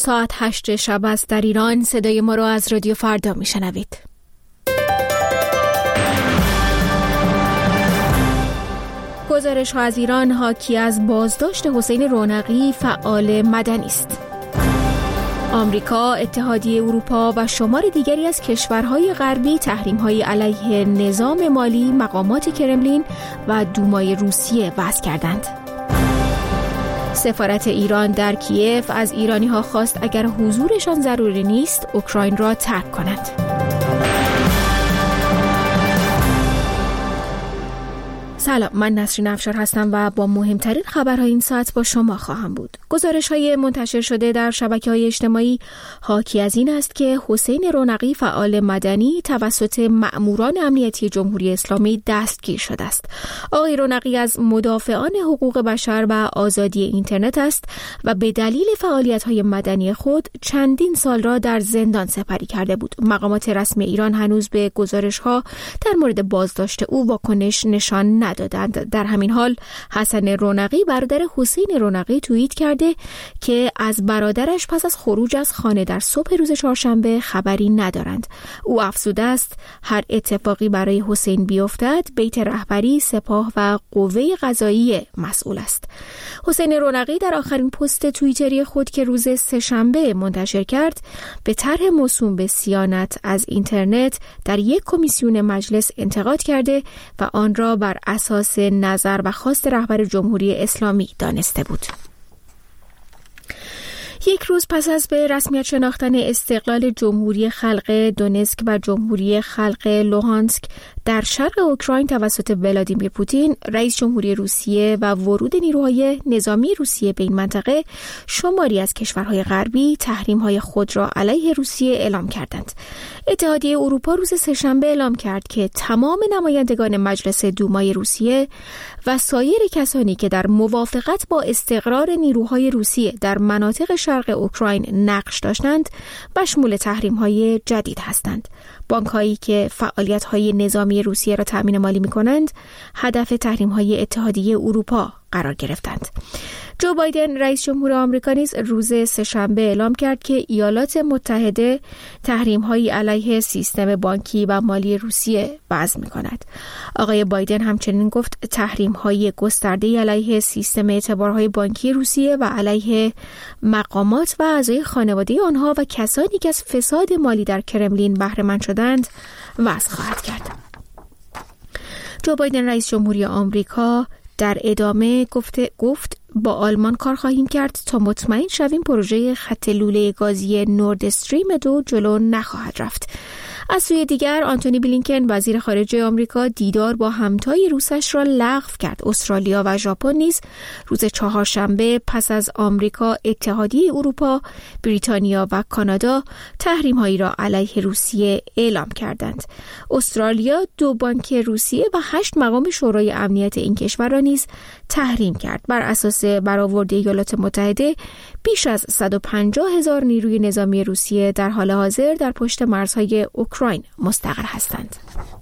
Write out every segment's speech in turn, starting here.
ساعت 8 شب است در ایران. صدای ما را از رادیو فردا میشنوید. گزارش ها از ایران حاکی از بازداشت حسین رونقی فعال مدنی است. آمریکا، اتحادیه اروپا و شمار دیگری از کشورهای غربی تحریم‌های علیه نظام مالی، مقامات کرملین و دومای روسیه وضع کردند. سفارت ایران در کیف از ایرانی‌ها خواست اگر حضورشان ضروری نیست، اوکراین را ترک کنند. سلام، من نسرین افشار هستم و با مهمترین خبرهای این ساعت با شما خواهم بود. گزارش‌های منتشر شده در شبکه‌های اجتماعی حاکی از این است که حسین رونقی فعال مدنی توسط مأموران امنیتی جمهوری اسلامی دستگیر شده است. آقای رونقی از مدافعان حقوق بشر و آزادی اینترنت است و به دلیل فعالیت‌های مدنی خود چندین سال را در زندان سپری کرده بود. مقامات رسمی ایران هنوز به گزارش‌ها در مورد بازداشت او واکنش نشان ندادند. در همین حال حسن رونقی برادر حسین رونقی توییت کرده که از برادرش پس از خروج از خانه در صبح روز چهارشنبه خبری ندارند. او افزوده است هر اتفاقی برای حسین بیفتد بیت رهبری، سپاه و قوه قضاییه مسئول است. حسین رونقی در آخرین پست توییتری خود که روز سه‌شنبه منتشر کرد به طرح موسوم به صیانت از اینترنت در یک کمیسیون مجلس انتقاد کرده و آن را بر اساس نظر و خواست رهبر جمهوری اسلامی دانسته بود. یک روز پس از به رسمیت شناختن استقلال جمهوری خلق دونتسک و جمهوری خلق لوهانسک در شرق اوکراین توسط ولادیمیر پوتین، رئیس جمهوری روسیه و ورود نیروهای نظامی روسیه به این منطقه، شماری از کشورهای غربی تحریم‌های خود را علیه روسیه اعلام کردند. اتحادیه اروپا روز سه‌شنبه اعلام کرد که تمام نمایندگان مجلس دومای روسیه و سایر کسانی که در موافقت با استقرار نیروهای روسیه در مناطق شرق اوکراین نقش داشتند، مشمول تحریم‌های جدید هستند. بانک‌هایی که فعالیت‌های نظامی روسیه را تأمین مالی می‌کنند، هدف تحریم‌های اتحادیه اروپا قرار گرفتند. جو بایدن رئیس جمهور آمریکا نیز روز سه‌شنبه اعلام کرد که ایالات متحده تحریم‌های علیه سیستم بانکی و مالی روسیه وضع می‌کند. آقای بایدن همچنین گفت تحریم‌های گسترده علیه سیستم اعتبارهای بانکی روسیه و علیه مقامات و اعضای خانواده آنها و کسانی که از فساد مالی در کرملین بهره مند شدند وضع خواهد کرد. جو بایدن رئیس جمهوری آمریکا در ادامه گفت با آلمان کار خواهیم کرد تا مطمئن شویم پروژه خط لوله گازی نورد استریم 2 جلو نخواهد رفت. از سوی دیگر آنتونی بلینکن وزیر خارجه آمریکا دیدار با همتای روسش را لغو کرد. استرالیا و ژاپن نیز روز چهارشنبه پس از آمریکا، اتحادیه اروپا، بریتانیا و کانادا تحریم‌هایی را علیه روسیه اعلام کردند. استرالیا 2 بانک روسیه و 8 مقام شورای امنیت این کشور را نیز تحریم کرد. بر اساس برآورد ایالات متحده بیش از 150,000 نیروی نظامی روسیه در حال حاضر در پشت مرزهای اوکراین مستقر هستند.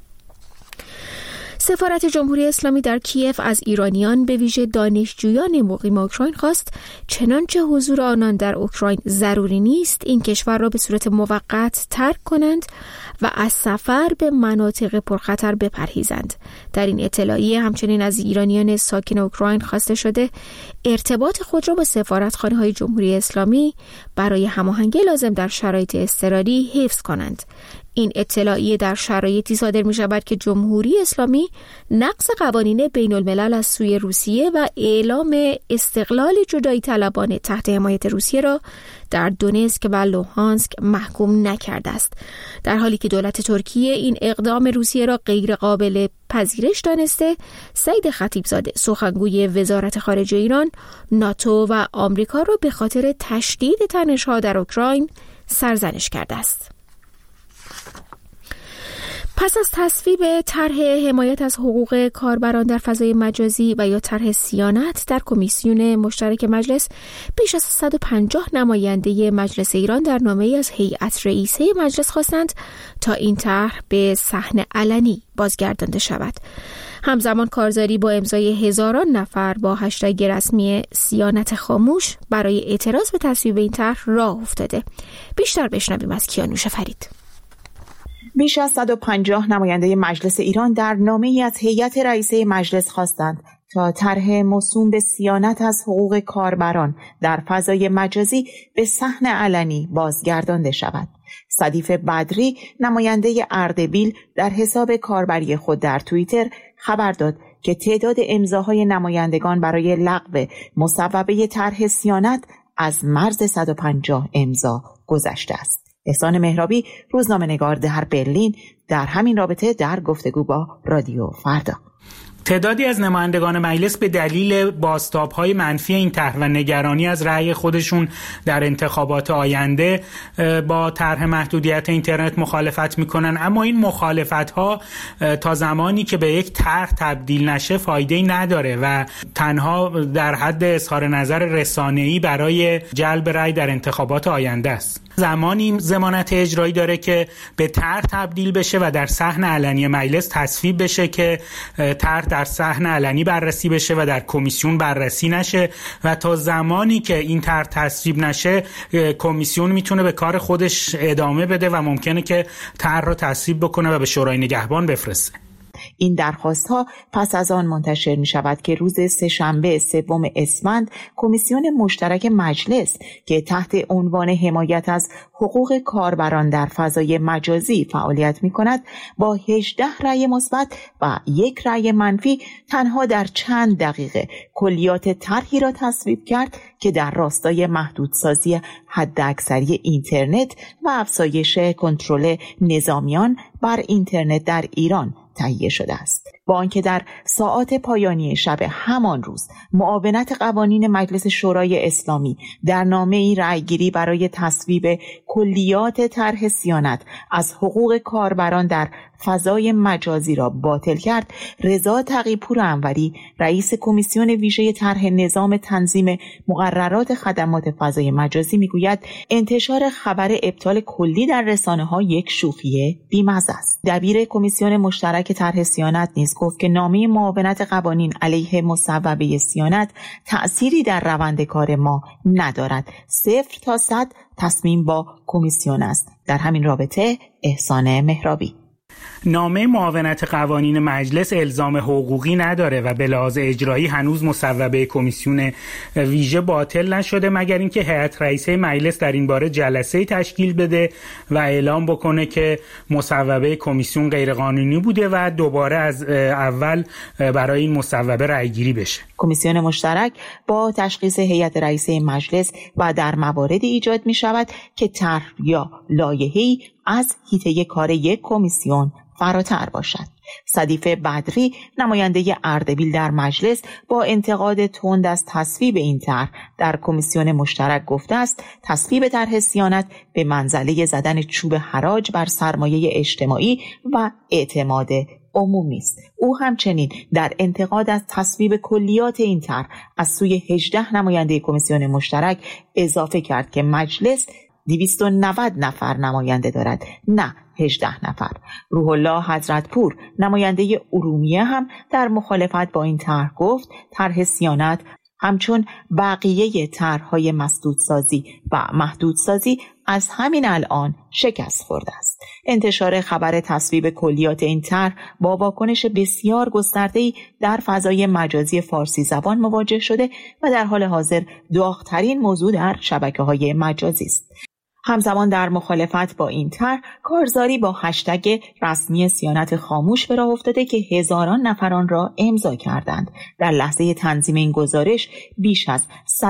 سفارت جمهوری اسلامی در کیف از ایرانیان به ویژه دانشجویان مقیم اوکراین خواست چنانچه حضور آنان در اوکراین ضروری نیست، این کشور را به صورت موقت ترک کنند و از سفر به مناطق پرخطر بپرهیزند. در این اطلاعیه همچنین از ایرانیان ساکن اوکراین خواسته شده ارتباط خود را با سفارتخانه‌های جمهوری اسلامی برای هماهنگی لازم در شرایط اضطراری حفظ کنند. این اطلاعیه در شرایطی صادر می شود که جمهوری اسلامی نقض قوانین بین الملل از سوی روسیه و اعلام استقلال جدایی طلبانه تحت حمایت روسیه را در دونتسک و لوهانسک محکوم نکرده است، در حالی که دولت ترکیه این اقدام روسیه را غیر قابل پذیرش دانسته. سعید خطیبزاده سخنگوی وزارت خارجه ایران، ناتو و آمریکا را به خاطر تشدید تنش‌ها در اوکراین سرزنش کرده است. پس از تصویب طرح حمایت از حقوق کاربران در فضای مجازی و یا طرح صیانت در کمیسیون مشترک مجلس، بیش از 150 نماینده مجلس ایران در نامه‌ای از هیئت رئیسه مجلس خواستند تا این طرح به صحن علنی بازگردانده شود. همزمان کارزاری با امضای هزاران نفر با هشتگ رسمی صیانت خاموش برای اعتراض به تصویب این طرح راه افتاده. بیشتر بشنویم از کیانوش فرید. بیش از 150 نماینده مجلس ایران در نامه‌ای از هیئت رئیسه مجلس خواستند تا طرح موسوم به صیانت از حقوق کاربران در فضای مجازی به صحن علنی بازگردانده شود. صدیف بدری، نماینده اردبیل، در حساب کاربری خود در توییتر خبر داد که تعداد امضاهای نمایندگان برای لغو مصوبه طرح صیانت از مرز 150 امضا گذشته است. احسان مهرابی، روزنامه‌نگار در برلین، در همین رابطه در گفتگو با رادیو فردا: تعدادی از نمایندگان مجلس به دلیل بازتاب‌های منفی این طرح و نگرانی از رأی خودشون در انتخابات آینده با طرح محدودیت اینترنت مخالفت میکنن، اما این مخالفت‌ها تا زمانی که به یک طرح تبدیل نشه فایده‌ای نداره و تنها در حد اظهار نظر رسانه‌ای برای جلب رأی در انتخابات آینده است. زمانی ضمانت اجرایی داره که به طرح تبدیل بشه و در صحن علنی مجلس تصویب بشه که طرح در صحن علنی بررسی بشه و در کمیسیون بررسی نشه و تا زمانی که این طرح تصویب نشه کمیسیون میتونه به کار خودش ادامه بده و ممکنه که طرح رو تصویب بکنه و به شورای نگهبان بفرسته. این درخواست ها پس از آن منتشر می شود که روز سه‌شنبه 3 اسفند کمیسیون مشترک مجلس که تحت عنوان حمایت از حقوق کاربران در فضای مجازی فعالیت می کند با 18 رأی مثبت و 1 رأی منفی تنها در چند دقیقه کلیات طرحی را تصویب کرد که در راستای محدودسازی حداکثری اینترنت و افزایش کنترل نظامیان بر اینترنت در ایران تهیه شده است. با آنکه در ساعات پایانی شب همان روز معاونت قوانین مجلس شورای اسلامی در نامه‌ای رأیگیری برای تصویب کلیات طرح صیانت از حقوق کاربران در فضای مجازی را باطل کرد، رضا تقی‌پور انوری، رئیس کمیسیون ویژه طرح نظام تنظیم مقررات خدمات فضای مجازی میگوید انتشار خبر ابطال کلی در رسانه‌ها یک شوخی بی‌مزه است. دبیر کمیسیون مشترک طرح صیانت نیز گفت که نامه معاونت قوانین علیه مصوبه صیانت تأثیری در روند کار ما ندارد. 0 تا 100 تصمیم با کمیسیون است. در همین رابطه احسان مهرابی: نامه معاونت قوانین مجلس الزام حقوقی نداره و به لحاظ اجرایی هنوز مصوبه کمیسیون ویژه باطل نشده مگر اینکه هیئت رئیسه مجلس در این باره جلسه تشکیل بده و اعلام بکنه که مصوبه کمیسیون غیرقانونی بوده و دوباره از اول برای این مصوبه رأیگیری بشه. کمیسیون مشترک با تشخیص هیئت رئیسه مجلس و در مواردی ایجاد می شود که طرح یا لایحه‌ای از حیطه کار یک کمیسیون فراتر باشد. صدیف بدری، نماینده اردبیل در مجلس، با انتقاد تند از تصویب این طرح در کمیسیون مشترک گفته است تصویب طرح صیانت به منزله زدن چوب حراج بر سرمایه اجتماعی و اعتماد عمومی است. او همچنین در انتقاد از تصویب کلیات این طرح از سوی 18 نماینده کمیسیون مشترک اضافه کرد که مجلس 290 نفر نماینده دارد، نه 18 نفر. روح الله حضرتپور، نماینده ارومیه، هم در مخالفت با این طرح گفت طرح صیانت همچون بقیه طرح‌های مسدودسازی و محدودسازی از همین الان شکست خورده است. انتشار خبر تصویب کلیات این طرح با واکنش بسیار گسترده‌ای در فضای مجازی فارسی زبان مواجه شده و در حال حاضر داغ‌ترین موضوع در شبکه‌های مجازی است. همزمان در مخالفت با این طرح کارزاری با هشتگ رسمی صیانت خاموش به راه افتاده که هزاران نفر آن را امضا کردند. در لحظه تنظیم این گزارش بیش از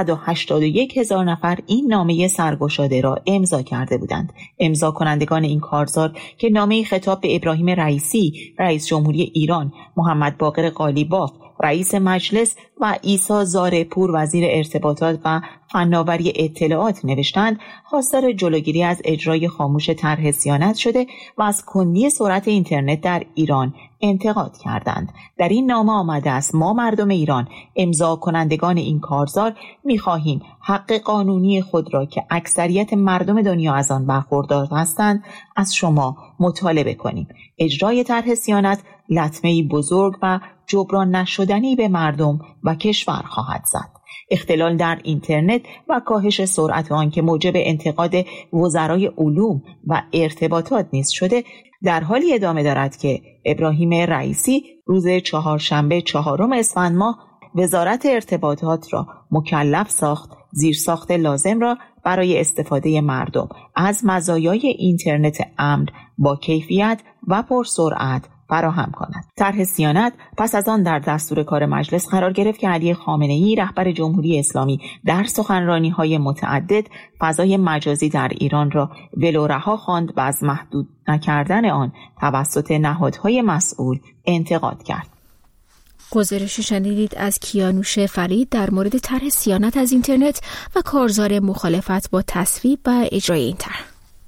181,000 نفر این نامه سرگشاده را امضا کرده بودند. امضا کنندگان این کارزار که نامه خطاب به ابراهیم رئیسی، رئیس جمهوری ایران، محمد باقر قالیباف، رئیس مجلس و عیسی زارپور، وزیر ارتباطات و فناوری اطلاعات نوشتند، خواستار جلوگیری از اجرای خاموش طرح صیانت شده و از کندی سرعت اینترنت در ایران انتقاد کردند. در این نامه آمده است ما مردم ایران، امضا کنندگان این کارزار، می‌خواهیم حق قانونی خود را که اکثریت مردم دنیا از آن برخوردار هستند از شما مطالبه کنیم. اجرای طرح صیانت لطمه‌ای بزرگ و جبران نشدنی به مردم و کشور خواهد زد. اختلال در اینترنت و کاهش سرعت آن که موجب انتقاد وزرای علوم و ارتباطات نیز شده، در حالی ادامه دارد که ابراهیم رئیسی روز چهارشنبه 4 اسفند ماه وزارت ارتباطات را مکلف ساخت زیرساخت لازم را برای استفاده مردم از مزایای اینترنت امن با کیفیت و پرسرعت فراهم کند. طرح صیانت پس از آن در دستور کار مجلس قرار گرفت که علی خامنه‌ای رهبر جمهوری اسلامی در سخنرانی‌های متعدد فضای مجازی در ایران را ولورها خواند و از محدود نکردن آن توسط نهادهای مسئول انتقاد کرد. گزارشی شنیدید از کیانوش فرید در مورد طرح صیانت از اینترنت و کارزار مخالفت با تصویب و اجرای این طرح.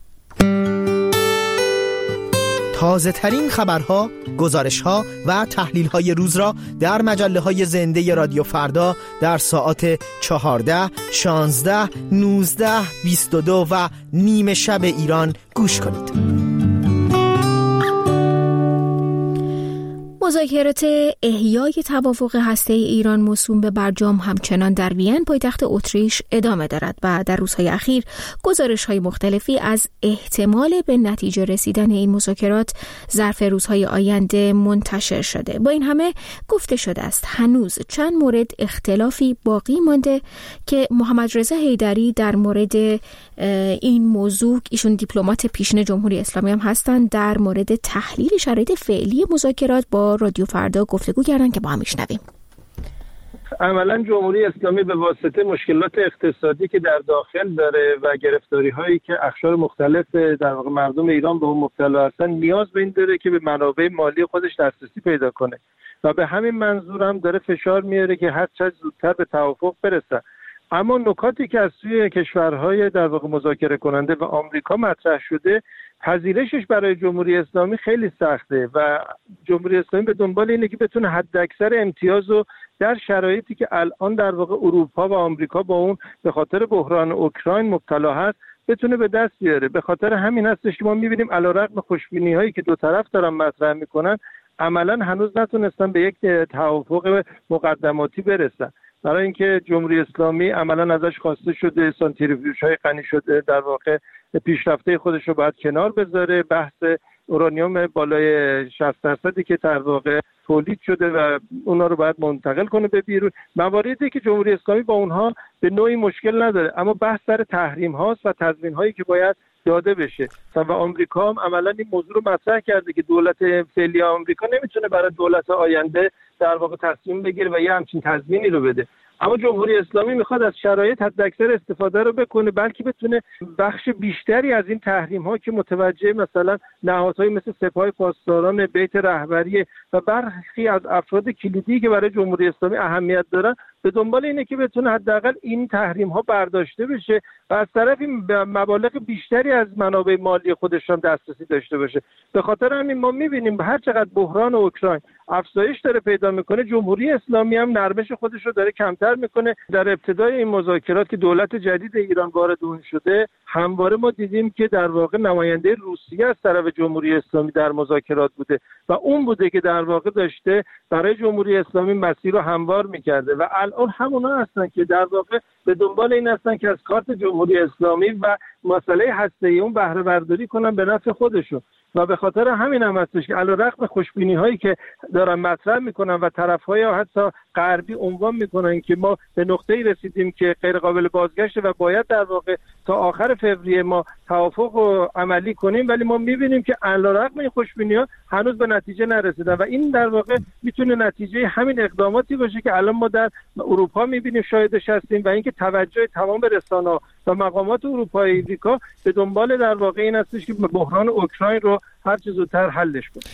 تازه ترین خبرها، گزارشها و تحلیل‌های روز را در مجله‌های زنده رادیو فردا در ساعات 14، 16، 19، 22 و نیم شب ایران گوش کنید. مذاکرات احیای توافق هسته‌ای ایران موسوم به برجام همچنان در وین پایتخت اتریش ادامه دارد و در روزهای اخیر گزارش‌های مختلفی از احتمال به نتیجه رسیدن این مذاکرات ظرف روزهای آینده منتشر شده. با این همه گفته شده است هنوز چند مورد اختلافی باقی مانده که محمد رضا حیدری در مورد این موضوع، ایشون دیپلمات پیشین جمهوری اسلامی هم هستند، در مورد تحلیل شرایط فعلی مذاکرات با رادیو فردا گفتگو کردن که با هم میشنویم. عملا جمهوری اسلامی به واسطه مشکلات اقتصادی که در داخل داره و گرفتاری هایی که اقشار مختلف در واقع مردم ایران به اون مبتلا هستن، نیاز به این داره که به منابع مالی خودش دسترسی پیدا کنه و به همین منظور هم داره فشار میاره که هر چه زودتر به توافق برسه. اما نکاتی که از سوی کشورهای در واقع مذاکره کننده و آمریکا مطرح شده، پذیرشش برای جمهوری اسلامی خیلی سخته و جمهوری اسلامی به دنبال اینه که بتونه حداکثر امتیاز رو در شرایطی که الان در واقع اروپا و آمریکا با اون به خاطر بحران اوکراین مبتلا هست بتونه به دست بیاره. به خاطر همین هستش که ما می‌بینیم علیرغم خوشبینی‌هایی که دو طرف دارن مطرح میکنن، عملاً هنوز نتونستن به یک توافق مقدماتی برسن. برای اینکه جمهوری اسلامی عملاً ازش خواسته شده سانتریفیوژهای غنی شده در واقع پیشرفته خودش رو باید کنار بذاره، بحث اورانیوم بالای 60% که در واقع تولید شده و اونا رو باید منتقل کنه به بیرون، مواردی که جمهوری اسلامی با اونها به نوعی مشکل نداره، اما بحث سر تحریم هاست و تضمین هایی که باید داده بشه. و آمریکا هم عملاً این موضوع رو مطرح کرده که دولت فعلی آمریکا نمیتونه برای دولت آینده در واقع تصمیم بگیره و یه همچین تضمینی رو بده. اما جمهوری اسلامی میخواد از شرایط حداکثر استفاده رو بکنه، بلکه بتونه بخش بیشتری از این تحریم ها که متوجه مثلا نهادهای مثل سپاه پاسداران، بیت رهبری و برخی از افراد کلیدی که برای جمهوری اسلامی اهمیت دارن، به دنبال اینه که بتونه حداقل این تحریم ها برداشته بشه و از طرفی مبالغ بیشتری از منابع مالی خودش هم دسترسی داشته باشه. به خاطر همین ما میبینیم هر چقدر بحران اوکراین افزایش داره پیدا میکنه، جمهوری اسلامی هم نرمش خودش رو داره کمتر میکنه. در ابتدای این مذاکرات که دولت جدید ایران وارد اون شده، همواره ما دیدیم که در واقع نماینده روسیه از طرف جمهوری اسلامی در مذاکرات بوده و اون بوده که در واقع داشته برای جمهوری اسلامی مسیر رو هموار میکرده و الان همونا هستن که در واقع به دنبال این هستن که از کارت جمهوری اسلامی و مسئله هسته‌ای اون بهره برداری کنن به نفع خودشون. و به خاطر همین هم هستش که علیرغم خوشبینی هایی که دارن مطرح میکنن و طرفهای حتی غربی عنوان میکنن که ما به نقطه‌ای رسیدیم که غیر قابل بازگشته و باید در واقع تا آخر فوریه ما توافق رو عملی کنیم، ولی ما میبینیم که علیرغم این خوشبینی ها هنوز به نتیجه نرسیدن و این در واقع میتونه نتیجه همین اقداماتی باشه که الان ما در اروپا میبینیم شاهدش هستیم و اینکه توجه تمام رسانه‌ها و مقامات اروپایی و امریکا به دنبال در واقع این هستش که بحران اوکراین رو هر چه زودتر حلش کنه.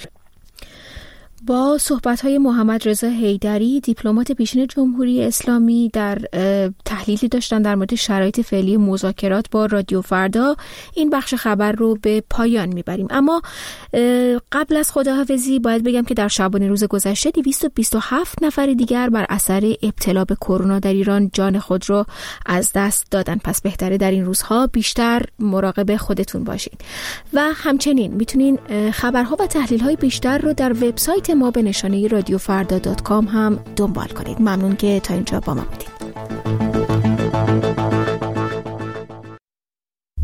با صحبت‌های محمد رضا حیدری، دیپلمات پیشین جمهوری اسلامی، در تحلیلی داشتن در مورد شرایط فعلی مذاکرات با رادیو فردا، این بخش خبر رو به پایان میبریم. اما قبل از خداحافظی باید بگم که در شبانه روز گذشته 227 نفر دیگر بر اثر ابتلا به کرونا در ایران جان خود رو از دست دادن. پس بهتره در این روزها بیشتر مراقب خودتون باشین و همچنین میتونین خبرها و تحلیل‌های بیشتر رو در وبسایت ما به نشانه رادیوفردا.com هم دنبال کنید. ممنون که تا اینجا با ما بودید.